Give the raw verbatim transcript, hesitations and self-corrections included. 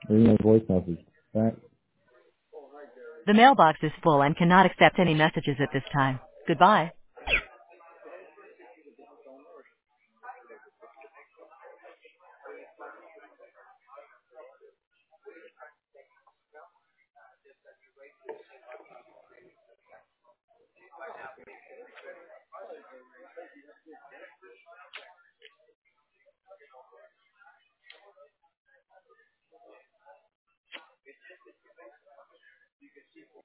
Leaving a voice message. Thanks. The mailbox is full and cannot accept any messages at this time. Goodbye.